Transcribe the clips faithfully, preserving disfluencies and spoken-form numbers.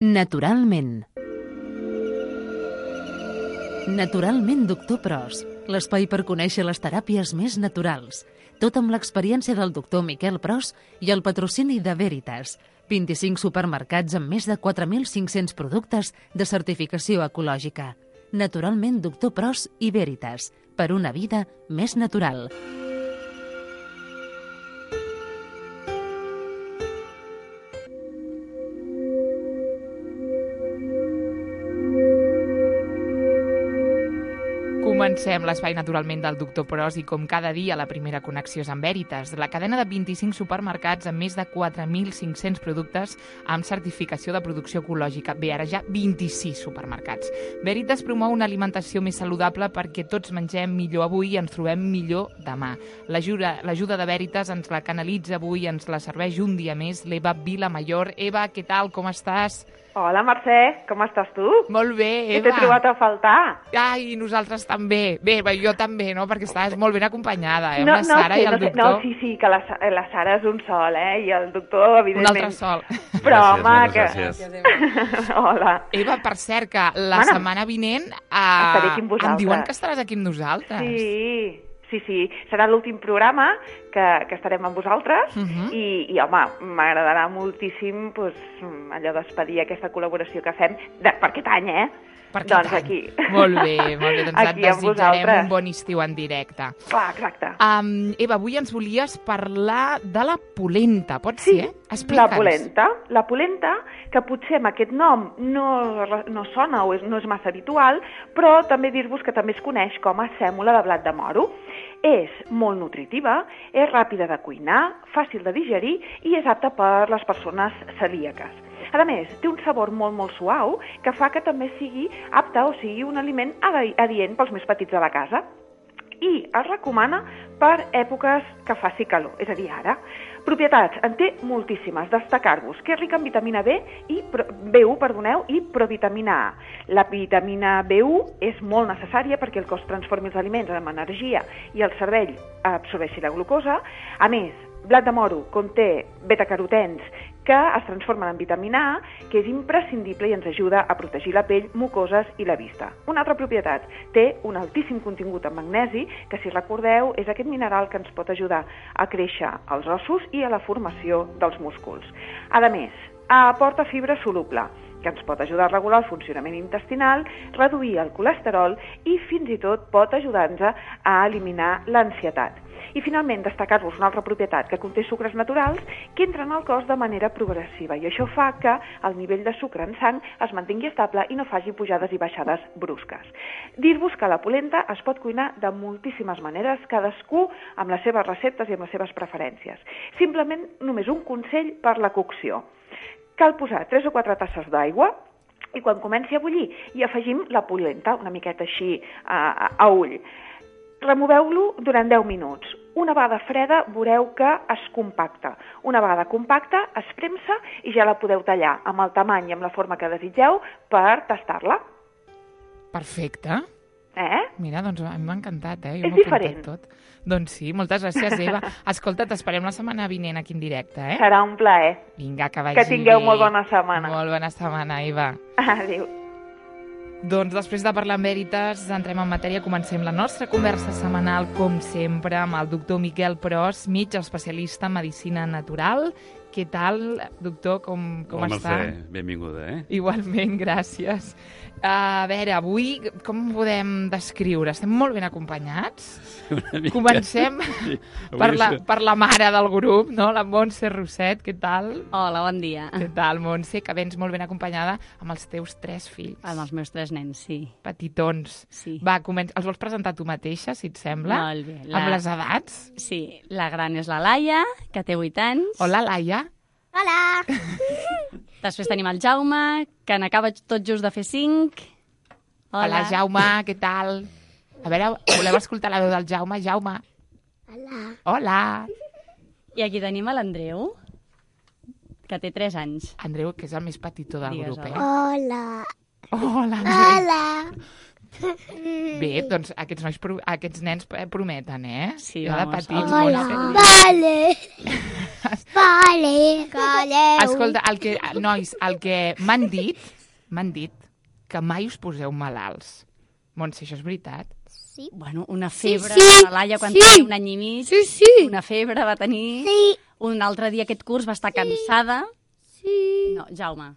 Naturalment. Naturalment, doctor Pros, l'espai per conèixer les teràpies més naturals. Tot amb l'experiència del doctor Miquel Pros i el patrocini de Veritas. vint-i-cinc supermercats amb més de quatre mil cinc-cents productes de certificació ecològica. Naturalment, doctor Pros i Veritas. Per una vida més natural. Comencem l'espai naturalment del doctor Pros i com cada dia la primera connexió és amb Veritas, la cadena de vint-i-cinc supermercats amb més de quatre mil cinc-cents productes amb certificació de producció ecològica. Bé, ara ja vint-i-sis supermercats. Veritas promou una alimentació més saludable perquè tots mengem millor avui i ens trobem millor demà. L'ajuda l'ajuda de Veritas ens la canalitza avui, ens la serveix un dia més l'Eva Vilamayor. Eva, què tal? Com estàs? Hola, Mercè, com estàs tu? Molt bé, Eva. Que t'he trobat a faltar. Ai, nosaltres també. Bé, jo també, no?, perquè estaves molt ben acompanyada, eh? No, amb la Sara no, sí, i el no, doctor. No, sí, sí, que la, la Sara és un sol, eh? I el doctor, evidentment... Un altre sol. Però, gràcies, home, que... gràcies. Hola. Eva, per cert, que la Mana, setmana vinent eh, estaré aquí amb vosaltres. em diuen que estaràs aquí amb nosaltres. Sí, sí, sí. Serà l'últim programa que, que estarem amb vosaltres Uh -huh. i, i, home, m'agradarà moltíssim pues, allò d'expedir aquesta col·laboració que fem de, per aquest any, eh? Per Doncs tant. aquí. Molt bé, molt bé. Doncs Aquí et amb desitjarem vosaltres. un bon estiu en directe. Clar, exacte. Um, Eva, avui ens volies parlar de la polenta, pot Sí, ser? Explica'ns. la polenta. La polenta, que potser amb aquest nom no, no sona o és, no és massa habitual, però també dir-vos que també es coneix com a sèmola de blat de moro. És molt nutritiva, és ràpida de cuinar, fàcil de digerir i és apta per les persones celíaques. A més, té un sabor molt, molt suau que fa que també sigui apte o sigui un aliment adient pels més petits de la casa. I es recomana per èpoques que faci calor, és a dir, ara. Propietats, en té moltíssimes. Destacar-vos que és rica en vitamina B i B u, perdoneu, i provitamina A. La vitamina B u és molt necessària perquè el cos transformi els aliments en energia i el cervell absorbeixi la glucosa. A més, blat de moro conté betacarotens que es transformen en vitamina A, que és imprescindible i ens ajuda a protegir la pell, mucoses i la vista. Una altra propietat, té un altíssim contingut en magnesi, que si recordeu és aquest mineral que ens pot ajudar a créixer els ossos i a la formació dels músculs. A més, aporta fibra soluble, que ens pot ajudar a regular el funcionament intestinal, reduir el colesterol i fins i tot pot ajudar-nos a eliminar l'ansietat. I finalment, destacar-vos una altra propietat, que conté sucres naturals que entren al cos de manera progressiva i això fa que el nivell de sucre en sang es mantingui estable i no faci pujades i baixades brusques. Dir-vos que la polenta es pot cuinar de moltíssimes maneres, cadascú amb les seves receptes i amb les seves preferències. Simplement només un consell per la cocció. Cal posar tres o quatre tasses d'aigua i quan comenci a bullir hi afegim la polenta, una miqueta així a, a, a ull. Removeu-lo durant deu minuts. Una vegada freda veureu que es compacta. Una vegada compacta es premsa i ja la podeu tallar amb el tamany i amb la forma que desitgeu per tastar-la. Perfecte. Eh? Mira, doncs a mi m'ha encantat, eh? Jo És m'ho he diferent. apuntat tot. Doncs sí, moltes gràcies, Eva. Escolta, t'esperem la setmana vinent aquí en directe, eh? Serà un plaer. Vinga, que vagi Que tingueu bé. molt bona setmana. Molt bona setmana, Eva. Adéu. Doncs després de parlar amb Veritas, entrem en matèria, comencem la nostra conversa setmanal, com sempre, amb el doctor Miquel Pros, metge especialista en medicina natural. Què tal, doctor? Com, com Hola, està? Mercè, benvinguda, eh? Igualment, gràcies. A veure, avui com podem descriure? Estem molt ben acompanyats? Una mica. Comencem Sí, avui per, la, és- per la mare del grup, no? La Montse Roset, què tal? Hola, bon dia. Què tal, Montse? Que vens molt ben acompanyada amb els teus tres fills. Amb els meus tres nens, sí. Petitons. Sí. Va, comença. Els vols presentar tu mateixa, si et sembla? Molt bé. La- Amb les edats? Sí, la gran és la Laia, que té vuit anys. Hola, Laia. Hola! Després tenim el Jaume, que n'acaba tot just de fer cinc. Hola. Hola, Jaume, què tal? A veure, voleu escoltar la veu del Jaume? Jaume. Hola! Hola. I aquí tenim a l'Andreu, que té tres anys. Andreu, que és el més petitó del Digues grup, eh? Hola! Hola, Andreu. Hola! Bé, doncs aquests, nois, pro- aquests nens eh, prometen, eh? Sí, Jo de vamos, petits, Hola! molt Vale! Vale, calleu. Escolta, el que, nois, el que m'han dit, m'han dit que mai us poseu malalts. Montse, això és veritat? Sí. Bueno, una febre, Sí, sí, la Laia quan sí. tenia un any i mig, Sí, sí. una febre va tenir, Sí. un altre dia aquest curs va estar cansada. Sí. No, Jaume.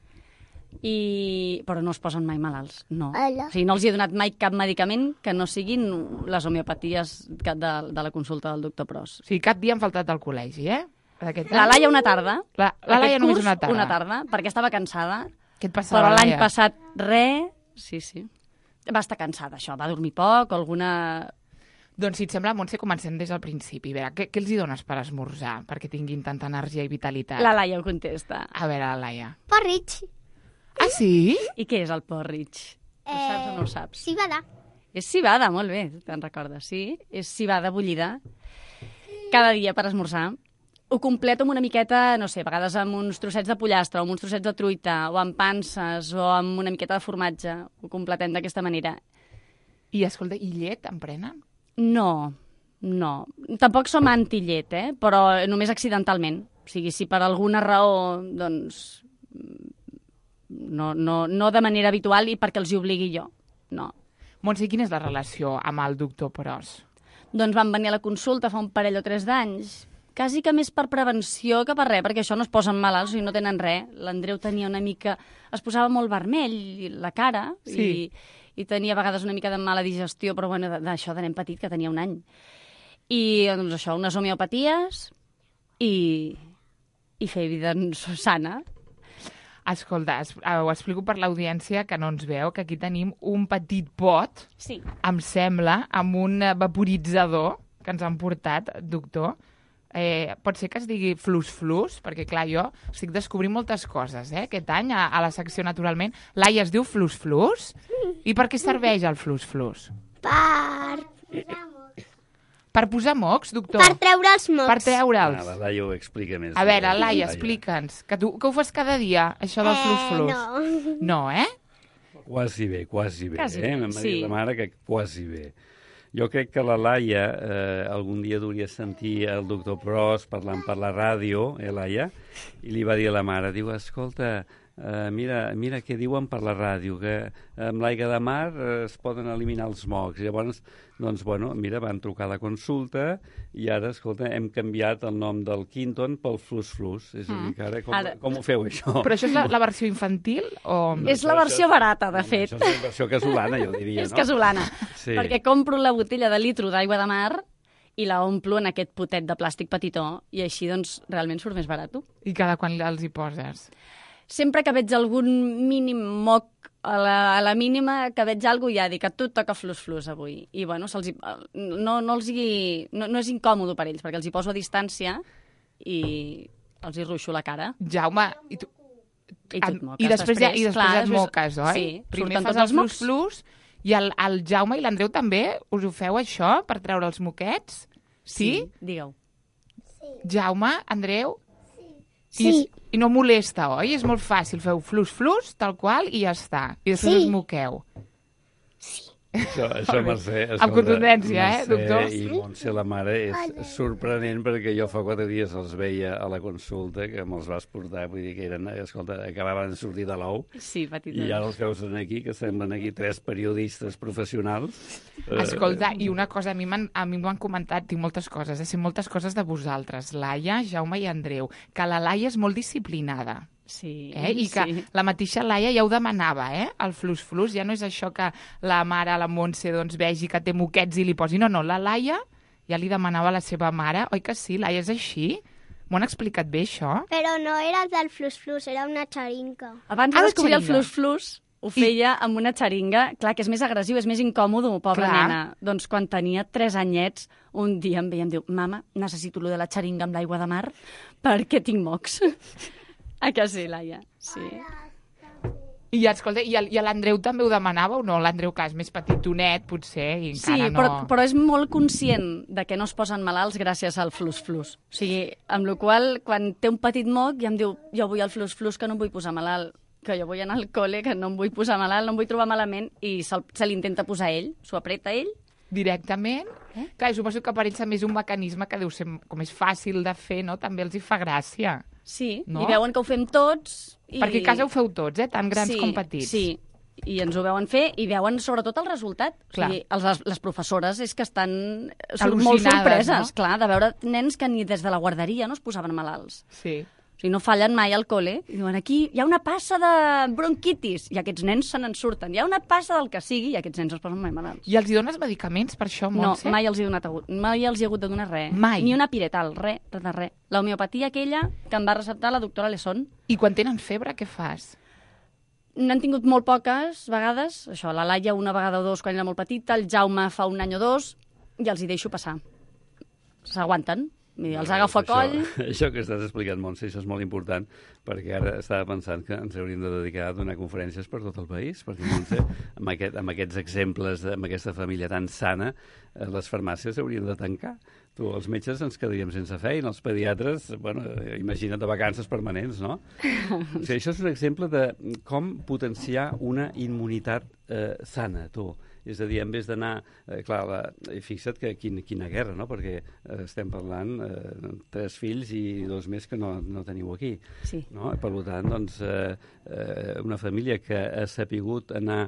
I... Però no es posen mai malalts, no. Ala. O sigui, no els hi he donat mai cap medicament que no siguin les homeopaties que- de, de la consulta del doctor Pros. O sigui, cap dia han faltat al col·legi, eh? D'aquest La any. Laia una tarda. La, la Laia Aquest només curs, una tarda. Una tarda, perquè estava cansada. Què et passava, Però l'any Laia? passat, res. Sí, sí. Va estar cansada, això. Va dormir poc, o alguna... Doncs, si et sembla, Montse, comencem des del principi. A veure, què, què els hi dones per esmorzar perquè tinguin tanta energia i vitalitat? La Laia ho contesta. A veure, la Laia. Porridge. Ah, sí? I què és el porridge? Ho saps o no ho saps? Cibada. És cibada, molt bé, te'n recordes, sí? És cibada bullida. Cada dia per esmorzar. Ho completo amb una miqueta, no sé, a vegades amb uns trossets de pollastre, o amb uns trossets de truita, o amb panses, o amb una miqueta de formatge. Ho completem d'aquesta manera. I, escolta, i llet en prenen? No, no. Tampoc som anti-llet, eh? Però només accidentalment. O sigui, si per alguna raó, doncs... No, no, no de manera habitual i perquè els hi obligui jo. No. Montse, quina és la relació amb el doctor Pros? Doncs van venir a la consulta fa un parell o tres d'anys, quasi que més per prevenció que per res, perquè això no es posen malalts, o sigui, no tenen res. L'Andreu tenia una mica... Es posava molt vermell, la cara, Sí. i, i tenia a vegades una mica de mala digestió, però bueno, d'això de nen petit, que tenia un any. I, doncs això, unes homeopaties i, i fer vida sana. Escolta, es, eh, ho explico per l'audiència que no ens veu, que aquí tenim un petit pot, Sí. em sembla, amb un eh, vaporitzador que ens han portat, doctor. Eh, pot ser que es digui flus-flus, perquè, clar, jo estic descobrint moltes coses, eh, aquest any, a, a la secció Naturalment. Laia, es diu flus-flus? I per què serveix el flus-flus? Per... Per posar mocs, doctor? Per treure els mocs. Per Ah, treure'ls. la Laia ho explica més. A veure, bé. Laia, explica'ns. Que tu que ho fas cada dia, això del flus-flus? Eh, no. No, eh? Quasi bé, quasi bé. Quasi eh? bé, M'ha sí. dit la mare que quasi bé. Jo crec que la Laia eh, algun dia hauria sentir el doctor Pros parlant per la ràdio, eh, Laia? I li va dir a la mare, diu, escolta, eh, mira, mira què diuen per la ràdio, que amb l'aigua de mar eh, es poden eliminar els mocs. Llavors, doncs, bueno, mira, van trucar a la consulta i ara, escolta, hem canviat el nom del Quinton pel Flus-Flus. És a dir, que ara com, Ara- com ho feu, això? Però això és la, la versió infantil o... És la versió barata, de fet. Això és la versió casolana, jo diria, És no? casolana, Sí. perquè compro la botella de litro d'aigua de mar i la omplo en aquest potet de plàstic petitó i així, doncs, realment surt més barat. I cada quan els hi poses? Sempre que veig algun mínim moc, a la, a la mínima que veig alguna cosa, ja dic que tu et toca flus-flus avui. I, bueno, se'ls hi, no, no, els hi, no, no és incòmode per ells, perquè els hi poso a distància i els hi ruixo la cara. Jaume, i tu... I tu et moques. I després, ja, i després clar, et moques, oi? Sí, Primer surten fas tots el els mocs. flus-flus i el, el Jaume i l'Andreu també us ho feu, això, per treure els moquets? Sí? Digueu. Jaume, Andreu? Sí. I, I no molesta, oi? És molt fàcil, feu flus-flus, tal qual, i ja està. I després Sí. us moqueu. Això, això Mercè, Amb contundència, eh, Mercè doctor? I Montse, la mare, és sorprenent perquè jo fa quatre dies els veia a la consulta, que me'ls vas portar, vull dir que eren, escolta, acabaven de sortir de l'ou, Sí, petita. i ara els veus aquí, que semblen aquí tres periodistes professionals. Eh, Escolta, i una cosa, a mi m'han a mi m'ho han comentat, tinc moltes coses, eh? Sé moltes coses de vosaltres, Laia, Jaume i Andreu, que la Laia és molt disciplinada. Sí, Eh? I que sí. la mateixa Laia ja ho demanava, eh? El flus-flus, ja no és això que la mare, la Montse, doncs vegi que té moquets i li posi. No, no, la Laia ja li demanava a la seva mare. Oi que sí, Laia, és així? M'ho han explicat bé, això? Però no era del flus-flus, era una xerinca. Abans Ah, de la descobrir el xeringa. flus-flus, ho feia amb una xeringa, clar, que és més agressiu, és més incòmode, pobra Clar. nena. Doncs quan tenia tres anyets, un dia em veia i em diu, mama, necessito lo de la xeringa amb l'aigua de mar perquè tinc mocs. Ah, que sí, Laia? Sí. I, escolta, i el- i l'Andreu també ho demanava o no? L'Andreu, clar, és més petitonet, potser, i Sí, encara no... però, però és molt conscient de que no es posen malalts gràcies al flus-flus. O sigui, amb la qual quan té un petit moc ja em diu, jo vull el flus-flus que no em vull posar malalt, que jo vull anar al col·le, que no em vull posar malalt, no em vull trobar malament, i se, se l'intenta posar ell, s'ho apreta ell, Directament? Eh? Clar, suposo que per ells també és un mecanisme que deu ser, com és fàcil de fer, no? També els hi fa gràcia. Sí, no? I veuen que ho fem tots. I... Perquè a casa ho feu tots, eh? Tant grans sí, com petits. Sí, i ens ho veuen fer i veuen sobretot el resultat. Clar. O sigui, els, les, les professores és que estan són Al·lucinades, molt sorpreses, no? clar, de veure nens que ni des de la guarderia no es posaven malalts. Sí. O sigui, no fallen mai al col·le. I diuen, aquí hi ha una passa de bronquitis, i aquests nens se n'en surten. Hi ha una passa del que sigui, i aquests nens es posen mai malalts. I els hi dones medicaments per això, Montse? No, mai els he donat agut, mai els he hagut de donar res. Mai? Ni una piretal, res, res de res. La homeopatia aquella que em va receptar la doctora Lesson. I quan tenen febre, què fas? N'han tingut molt poques vegades. Això, la Laia una vegada o dos quan era molt petita, el Jaume fa un any o dos, i els hi deixo passar. S'aguanten. Els agafo a coll. Això, això que estàs explicant, Montse, això és molt important, perquè ara estava pensant que ens hauríem de dedicar a donar conferències per tot el país, perquè, Montse, amb, aquest, amb aquests exemples, amb aquesta família tan sana, eh, les farmàcies haurien de tancar. Tu, els metges ens quedaríem sense feina, els pediatres, bueno, imagina't de vacances permanents, no? O sigui, això és un exemple de com potenciar una immunitat eh, sana, tu. És a dir, en vez d'anar... Eh, clar, la, fixa't que quin, quina guerra, no? Perquè eh, estem parlant eh, tres fills i dos més que no, no teniu aquí. Sí. No? Per tant, doncs, eh, eh, una família que ha sapigut anar...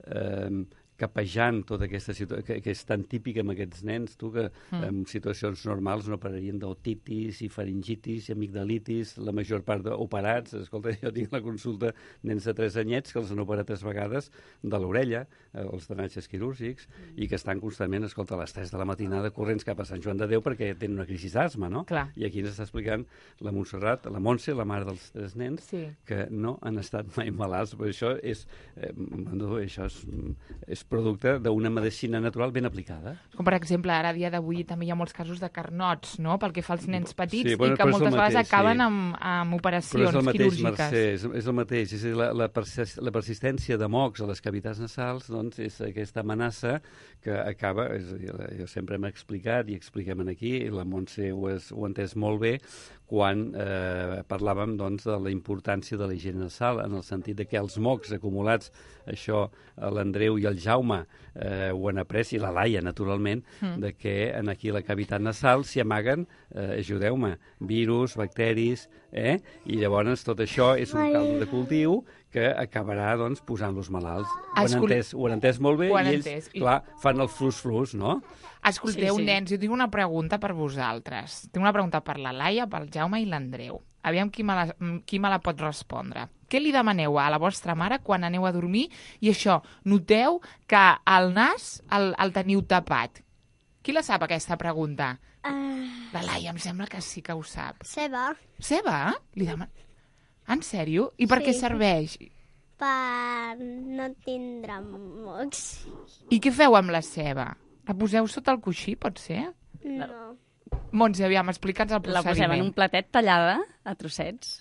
Eh, capejant tota aquesta situació, que, que és tan típica amb aquests nens, tu, que mm. en situacions normals no pararien d'otitis i faringitis i amigdalitis, la major part d'operats. Escolta, jo tinc la consulta nens de tres anyets que els han operat tres vegades de l'orella, eh, els drenatges quirúrgics, mm. i que estan constantment, escolta, a les tres de la matinada corrents cap a Sant Joan de Déu perquè tenen una crisi d'asma, no? Clar. I aquí ens està explicant la Montserrat, la Montse, la mare dels tres nens, sí. que no han estat mai malalts. Però això és, eh, bueno, això és, és producte d'una medicina natural ben aplicada. Com, per exemple, ara a dia d'avui també hi ha molts casos de carnots, no?, pel que fa als nens petits, sí, bueno, i que moltes mateix, vegades acaben sí. amb, amb operacions però és el mateix, quirúrgiques. Mercè, és, és el mateix. És a dir, la, la, persis, la persistència de mocs a les cavitats nasals, doncs, és aquesta amenaça que acaba, és a dir, jo sempre hem explicat i expliquem aquí, i la Montse ho, és, ho ha entès molt bé, quan eh, parlàvem doncs, de la importància de la higiene nasal, en el sentit de que els mocs acumulats, això l'Andreu i el Jaume eh, ho han après, i la Laia, naturalment, mm. de que en aquí la cavitat nasal s'hi amaguen, eh, ajudeu-me, virus, bacteris, eh? I llavors tot això és un caldo de cultiu que acabarà doncs, posant-los malalts. Ho han, Escol... entès, ho han entès molt bé, i ells, entès. clar, fan el flus-flus, no? Escolteu, sí, sí. nens, jo tinc una pregunta per vosaltres. Tinc una pregunta per la Laia, pel Jaume i l'Andreu. Aviam qui me, la, qui me la pot respondre. Què li demaneu a la vostra mare quan aneu a dormir? I això, noteu que el nas el, el teniu tapat. Qui la sap, aquesta pregunta? Uh, La Laia, em sembla que sí que ho sap. Ceba, Ceba? Li deman... En sèrio? I per Sí. què serveix? per no tindre mocs. I què feu amb la ceba? La poseu sota el coixí, pot ser? No. Montse, aviam, explica'ns el La procediment. posem en un platet tallada a trossets.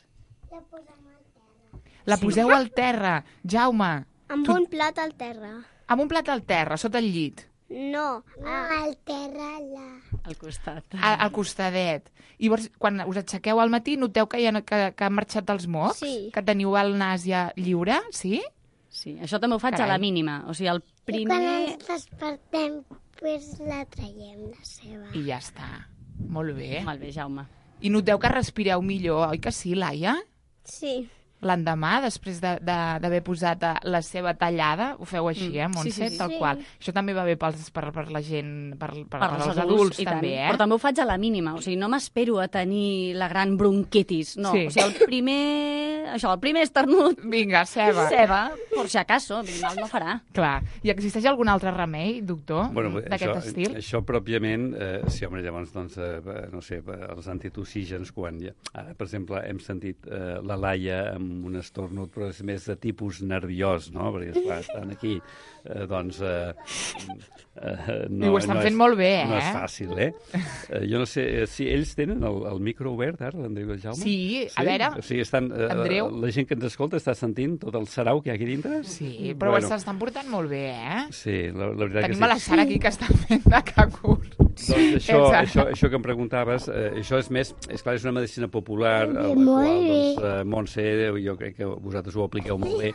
La poseu al terra. Jaume, Amb Tu- un plat al terra. amb un plat al terra, sota el llit, No, al terra la... Al costat. a- al costadet. I llavors, quan us aixequeu al matí, noteu que, hi ha, que, que han marxat els mocs? Sí. Que teniu el nas ja lliure? Sí? Sí, això també ho faig Carai. a la mínima. O sigui, el primer... ens despertem, pues la traiem, la ceba. I ja està. Molt bé. Molt bé, Jaume. I noteu que respireu millor, oi que sí, Laia? Sí. L'endemà, després de- de- d'haver posat eh, la ceba tallada, ho feu així, eh, Montse? Sí, sí, sí. Tal Sí. qual. Això també va bé pels, per, per la gent, per, per, Per per als adults, i tant. també, eh? Però també ho faig a la mínima. O sigui, no m'espero a tenir la gran bronquitis. No, Sí. o sigui, el primer... Això, el primer esternut, Vinga, ceba. ceba, por si acaso, no, no farà. Clar. I existeix algun altre remei, doctor, Bueno, d'aquest això, estil? Això pròpiament, eh, sí, home, llavors, doncs, eh, no sé, els antitoxígens, quan ja... Ara, per exemple, hem sentit eh, la Laia amb un estornut, però és més de tipus nerviós, no? Perquè, esclar, estan aquí, eh, doncs... Eh, eh, no, I ho estan no fent és, molt bé, eh? No és fàcil, eh? eh jo no sé, eh, si ells tenen el, el micro obert, ara, l'Andreu i el Jaume? Sí, a veure, O sigui, estan, eh, Andreu? la gent que ens escolta està sentint tot el sarau que hi ha aquí dintre? sí, però Bueno. s'estan portant molt bé, eh? Sí, la, la veritat Tenim que a sí. la Sara aquí que està fent de cacur. Doncs això, Exacte. això, això que em preguntaves, eh, això és més, és clar, és una medicina popular, a la Molt qual, bé. doncs, eh, Montse, jo crec que vosaltres ho apliqueu molt bé,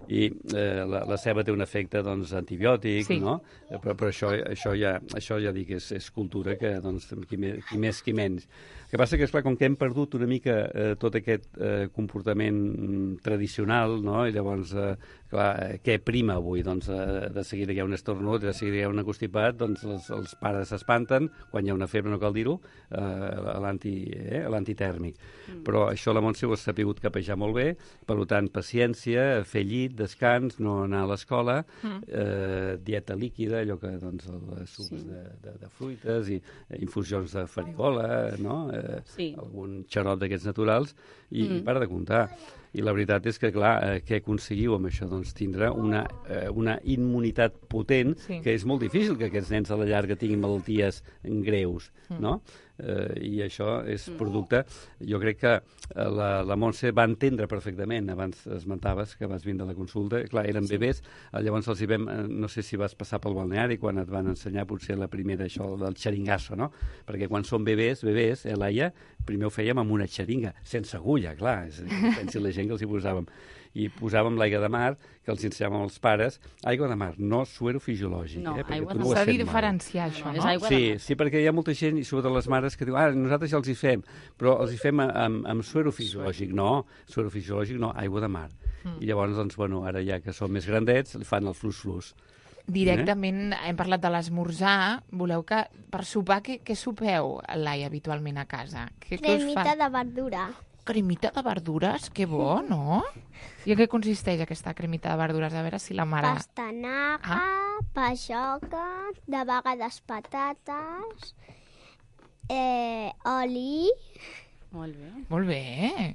i eh, la, la ceba té un efecte doncs, antibiòtic, Sí. no? Però, però això, això, ja, això ja dic, és, és cultura que doncs, qui, me, qui més, qui menys. El que passa que, esclar, com que hem perdut una mica eh, tot aquest eh, comportament mm, tradicional, no? I llavors, eh, clar, eh, què prima avui? Doncs eh, de seguida hi ha un estornut, de seguida hi ha un constipat, doncs els, els pares s'espanten, quan hi ha una febre, no cal dir-ho, eh, l'anti, eh, l'antitèrmic. Mm. Però això la Montse ho ha sapigut capejar molt bé, per tant, paciència, fer llit, descans, no anar a l'escola, mm. eh, dieta líquida, allò que, doncs, els sucs sí. de, de, de fruites i eh, infusions de farigola, no? Eh, sí. Algun xarop d'aquests naturals, i, mm. i para de comptar. I la veritat és que, clar, eh, què aconseguiu amb això? Doncs tindre una, eh, una immunitat potent, sí. que és molt difícil que aquests nens a la llarga tinguin malalties greus, mm. no? Eh, I això és producte... Jo crec que eh, la, la Montse va entendre perfectament, abans esmentaves que vas vindre a la consulta, clar, eren sí. bebès, eh, llavors els hi vam, eh, no sé si vas passar pel balneari quan et van ensenyar potser la primera, això del xeringasso, no? Perquè quan són bebès, bebès, eh, Laia, primer ho fèiem amb una xeringa, sense agulla, clar, és a dir, pensi la gent que els hi posàvem. I posàvem l'aigua de mar, que els ensenyàvem als pares, aigua de mar, no suero fisiològic. No, eh, aigua de mar. S'ha de diferenciar això, no? no? Sí, sí, perquè hi ha molta gent, i sobretot les mares, que diu, ah, nosaltres ja els hi fem, però els hi fem amb, amb suero fisiològic. No, suero fisiològic no, aigua de mar. Mm. I llavors, doncs, bueno, ara ja que són més grandets, li fan el flus-flus. Directament eh? hem parlat de l'esmorzar. Voleu que per sopar, què, què sopeu, Laia, habitualment a casa? Què, Cremita de verdura. Cremita de verdures? Que bo, no? I en què consisteix aquesta cremita de verdures? A veure si la mare... Pastanaga, ah? Pajoca, de vegades patates, eh, oli... Molt bé. Molt bé.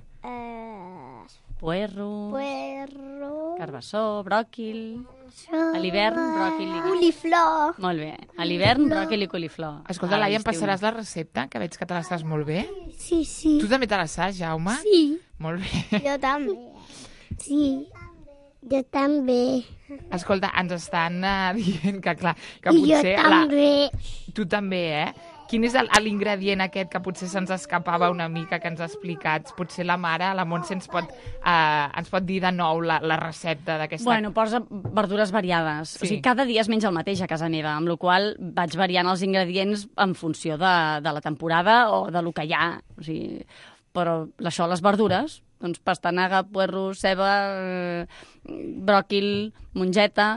Eh, Puerro, puerro... carbassó, bròquil... A l'hivern, bròquil i... Coliflor. Molt bé. A l'hivern, bròquil i coliflor. Escolta, Laia, em passaràs la recepta, que veig que te la saps molt bé. Sí, sí. Tu també te la saps, Jaume? Sí. Molt bé. Jo també. Sí. Jo també. Escolta, ens estan uh, dient que, clar, que I potser... jo també. La... Tu també, eh? Quin és el- l'ingredient aquest que potser se'ns escapava una mica, que ens ha explicat? Potser la mare, la Montse, ens pot, uh, ens pot dir de nou la, la recepta d'aquesta... Bueno, posa verdures variades. Sí. O sigui, cada dia es menja el mateix a casa meva, amb la qual vaig variant els ingredients en funció de, de la temporada o de lo que hi ha. O sigui, però això, les verdures, doncs pastanaga, puerro, ceba, eh, bròquil, mongeta...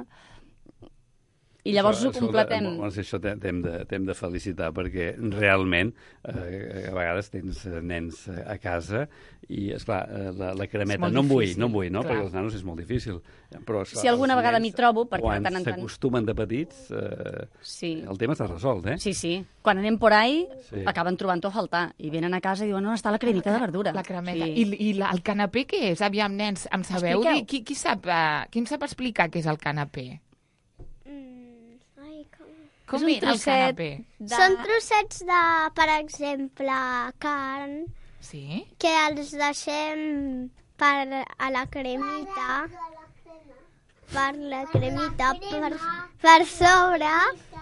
I llavors això, ho completem. Això, doncs això t'hem de, t'hem de felicitar, perquè realment eh, a vegades tens nens a casa i, esclar, la, la cremeta, no em vull, difícil, no em vull, no? clar. Perquè els nanos és molt difícil. Però, esclar, Si alguna els vegada nens, m'hi trobo, perquè quan de tant en tant- s'acostumen de petits, eh, Sí. el tema està resolt, eh? Sí, sí. Quan anem por ahí, Sí. acaben trobant-ho a faltar. I venen a casa i diuen, on està la cremita de verdura? La cremeta. Sí. I, i la, el canapé què és? Aviam, nens, em sabeu Expliqueu. dir? Qui, qui, sap, uh, qui em sap explicar què és el canapé? Mm, ai, com... Com És un era el trosset canapé? de... Són trossets de, per exemple, carn, Sí? que els deixem per a la cremita, per la cremita, per, per sobre,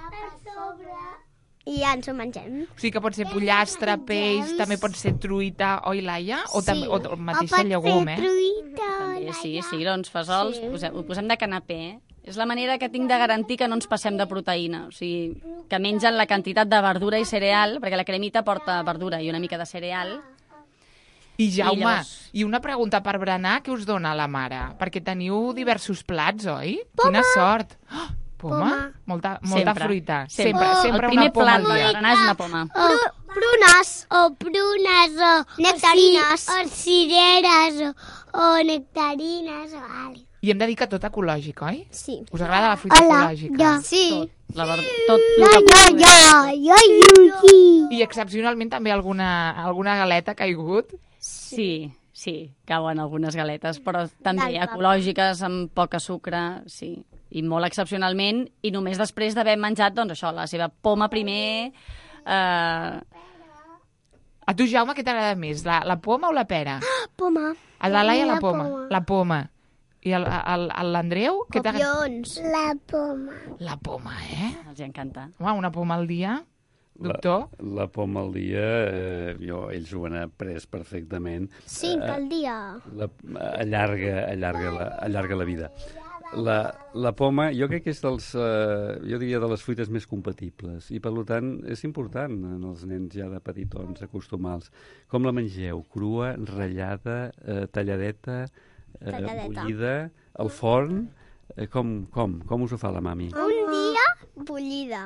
i ja ens ho mengem. O sigui que pot ser pollastre, peix, també pot ser truita, oi, Laia? O, també, o el mateix o pot llegum, ser eh? truita, També, sí, sí, doncs fesols, Sí. posem, ho posem de canapé. És la manera que tinc de garantir que no ens passem de proteïna. O sigui, que mengen la quantitat de verdura i cereal, perquè la cremita porta verdura i una mica de cereal. I Jaume, I, llavors- i una pregunta per berenar, què us dona la mare? Perquè teniu diversos plats, oi? Quina sort! Oh, poma? Poma. Molta, molta Sempre. fruita. Sempre. Sempre, El sempre primer una poma plat al de dia. berenar és una poma. O prunes. O prunes, o nectarines. O, cireres, o, o nectarines, o algo. I hem de dir que tot ecològic, oi? Sí. Us agrada la fruita Hola, ecològica? ja. Sí. Tot, la ver... tot Ja, el que ja, puguem. ja, ja, ja, I excepcionalment també alguna, alguna galeta ha caigut? Sí, sí, cauen algunes galetes, però també Del papa. ecològiques, amb poc sucre, sí. I molt excepcionalment, i només després d'haver menjat, doncs això, la seva poma primer... Eh... A tu, Jaume, què t'agrada més? La, la poma o la pera? Poma. A la Laia, la La poma. poma. La poma. I el- el- el- l'Andreu? Què t'agrada? Copions. La poma. La poma, eh? Els encanta. Home, una poma al dia. doctor? La, la poma al dia, eh, jo, ells ho han après perfectament. Cinc Eh, al dia. La, allarga, allarga, la, allarga la vida. La, la poma, jo crec que és dels, eh, jo diria de les fruites més compatibles i per tant és important en els nens ja de petitons acostumar-los. Com la mengeu? Crua, ratllada, eh, talladeta, eh, Talladeta. bullida, al forn? Eh, com, com? Com us ho fa la mami? Un dia, bullida,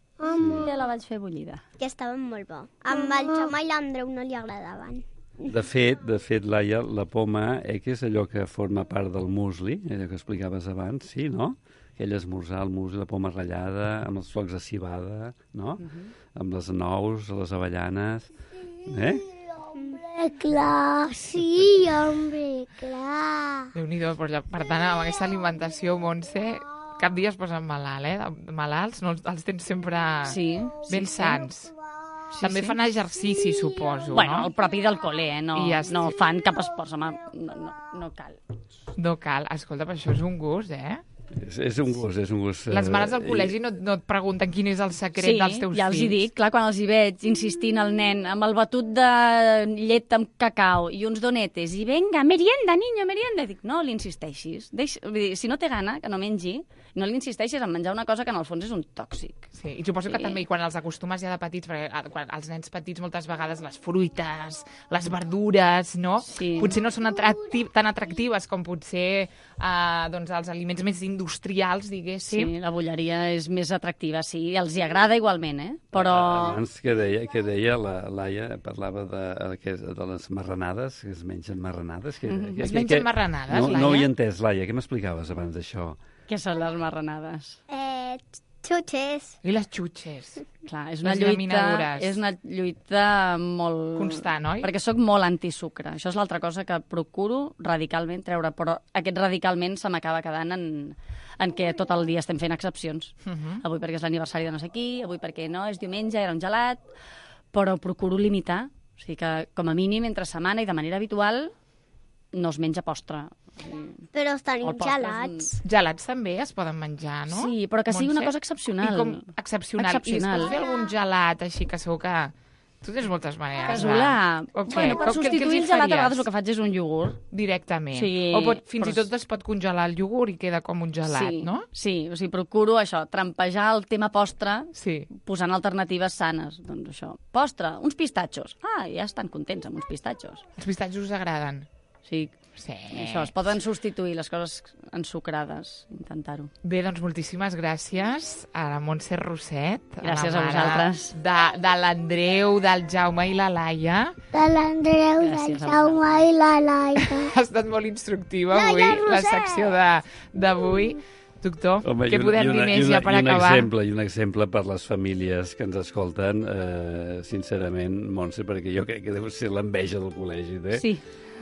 Ja la vaig fer bullida. que estava molt bo. Amb el Jaume i l'Andreu no li agradaven. De fet, de fet, Laia, la poma, eh, que és allò que forma part del musli, allò que explicaves abans, sí, no? Aquell esmorzar, el musli, la poma ratllada, amb els flocs de cibada, no? Amb les nous, les avellanes, eh? Hombre, clar, sí, hombre, clar. Déu-n'hi-do, per, per tant, amb aquesta alimentació, Montse, cap dia es posen malalt, eh? De malalts, no els, els tens sempre Sí, ben sí, sí. sants. Sí, També sí. fan exercici, suposo, Bueno, no? el propi del col·le, eh? No, I ja no estic. fan cap esport, home, no, no, no cal. No cal. Escolta, però això és un gust, eh? És, és un gust, és un gust... Les mares del eh, col·legi no, no et pregunten quin és el secret Sí, dels teus ja els hi fills. dic, clar, quan els hi veig insistint al nen amb el batut de llet amb cacau i uns donetes i venga, merienda, niño, merienda. I dic, no li insisteixis. Deix... Vull dir, si no té gana, que no mengi, no li insisteixis en menjar una cosa que en el fons és un tòxic. Sí, i suposo que Sí. també quan els acostumes ja de petits, perquè eh, quan els nens petits moltes vegades les fruites, les verdures, no? Sí. Potser no són atracti tan atractives com potser eh, doncs els aliments més industrials, Sí, diguéssim. la bulleria és més atractiva, sí, i els hi agrada igualment, eh? Però... Abans que deia, que deia la Laia, parlava de, de, de les marranades, que es mengen marranades. Que, Mhm. que, Es que- mengen que- marranades, no, Laia? No ho he entès, Laia, què m'explicaves abans d'això? Què són les marranades? Eh, xutxes. I les xutxes. Clar, és una Les lluita, llaminadures. és una lluita molt... Constant, oi? Perquè sóc molt antisucre. Això és l'altra cosa que procuro radicalment treure, però aquest radicalment se m'acaba quedant en, en què tot el dia estem fent excepcions. Uh -huh. Avui perquè és l'aniversari de no sé qui, avui perquè no, és diumenge, era un gelat, però procuro limitar. O sigui que, com a mínim, entre setmana i de manera habitual, no es menja postre. Però tenim El postre és un- gelats. Gelats també es poden menjar, no? Sí, però que sigui una Montse? cosa excepcional. I com excepcional. Excepcional. I es pot fer algun gelat així que segur que... Tu tens moltes maneres. Casolà. va. O què? Bueno, per Com- què- què els substituir hi el gelat a faries? vegades el que faig és un iogurt. Directament. Sí, o pot, fins però i tot es pot congelar el iogurt i queda com un gelat, sí, no? Sí, o sigui, procuro això, trampejar el tema postre Sí. posant alternatives sanes. Doncs això, postre, uns pistatxos. Ah, ja estan contents amb uns pistatxos. Els pistatxos us agraden? Sí, Sí. això, es poden substituir les coses ensucrades, intentar-ho. Bé, doncs moltíssimes gràcies a la Montse Roset. Gràcies la a mare vosaltres. De, de l'Andreu, del Jaume i la Laia. De l'Andreu, Gràcies del a Jaume i la Laia. Ha estat molt instructiva Laia avui, la Roset! secció de- d'avui. Doctor, Home, què i un- podem i una- dir i més una- ja per i un acabar? Exemple, I un exemple per les famílies que ens escolten, eh, sincerament, Montse, perquè jo crec que deu ser l'enveja del col·legi, eh? Sí,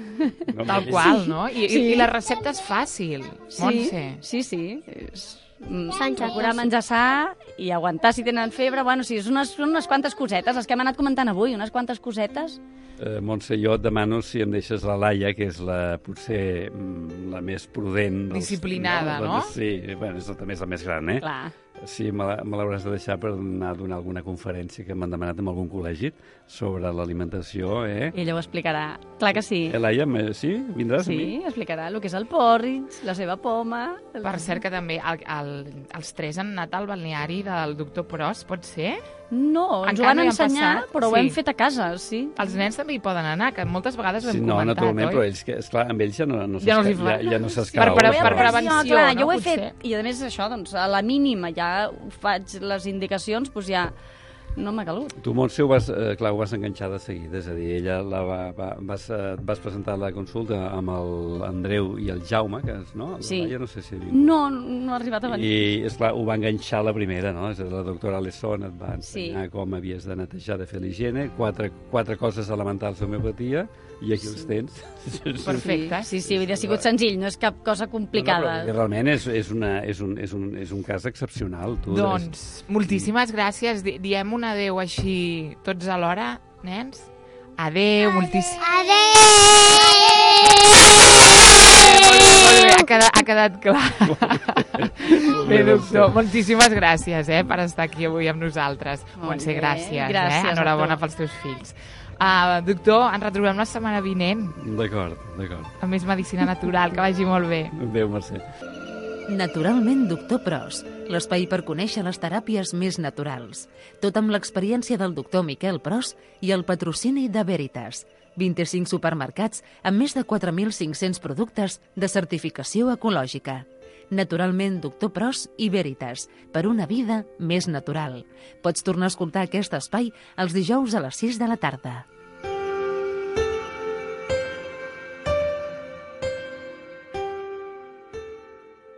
No, Tal no, qual, no? I, Sí. i, I la recepta és fàcil, sí, Montse. sí, sí. És, mm, Sanxa, procurar sí. menjar sa i aguantar si tenen febre. Bueno, sí, són unes, són unes quantes cosetes, les que hem anat comentant avui, unes quantes cosetes. Eh, Montse, jo et demano si em deixes la Laia, que és la, potser mm, la més prudent. dels- Disciplinada, la no? més- Sí, bueno, és la, també és la més gran, eh? Clar. Sí, me la- me l'hauràs de deixar per anar a donar alguna conferència que m'han demanat en algun col·legi sobre l'alimentació, eh? Ella ho explicarà. Clar que sí. Eh, Laia, me- sí? Vindràs a mi? Sí, explicarà el que és el porridge, la seva poma... el- Per cert que també el, el, els tres han anat al balneari del doctor Pros, pot ser? No, ens ho Encara van no hi han ensenyar, passat? però ho Sí. hem fet a casa, sí. Els nens també hi poden anar, que moltes vegades ho hem Sí, no, comentat, naturalment, oi? però ells, que, esclar, amb ells ja no, no Ja no els hi s'esca- fa. ja, ja no Per- s'escau. per- eh, per però- prevenció, clar, no? jo ho he Potser. fet, i a més això, doncs, a la mínima ja ho faig les indicacions, doncs ja no m'ha calut. Tu, Montse, ho vas, eh, clar, ho vas enganxar de seguida, és a dir, ella la va, va, vas, eh, et vas presentar la consulta amb l'Andreu i el Jaume, que és, no? Sí. La Laia no sé si... No, no ha arribat a venir. I, esclar, ho va enganxar la primera, no? És a dir, la doctora Alesson et va ensenyar Sí. com havies de netejar, de fer l'higiene, quatre, quatre coses elementals d'homeopatia, i aquí els tens. Perfecte. Sí, sí, vull dir, ha sigut senzill, no és cap cosa complicada. No, no, però realment és, és, una, és, un, és, un, és un cas excepcional. Tu, Doncs, moltíssimes gràcies. Di- Diem un adeu així tots alhora, nens. Adeu, moltíssimes... Adéu! molt bé, molt bé. Ha quedat, ha quedat clar. Bé, doctor, moltíssimes gràcies eh, per estar aquí avui amb nosaltres. Montse, gràcies. gràcies eh? Enhorabona pels teus fills. Uh, doctor, ens retrobem la setmana vinent. D'acord, d'acord. Amb més medicina natural, que vagi molt bé. Adéu, Mercè. Naturalment, doctor Pros, l'espai per conèixer les teràpies més naturals. Tot amb l'experiència del doctor Miquel Pros i el patrocini de Veritas. vint-i-cinc supermercats amb més de quatre mil cinc-cents productes de certificació ecològica. Naturalment, doctor Pros i Veritas, per una vida més natural. Pots tornar a escoltar aquest espai els dijous a les sis de la tarda.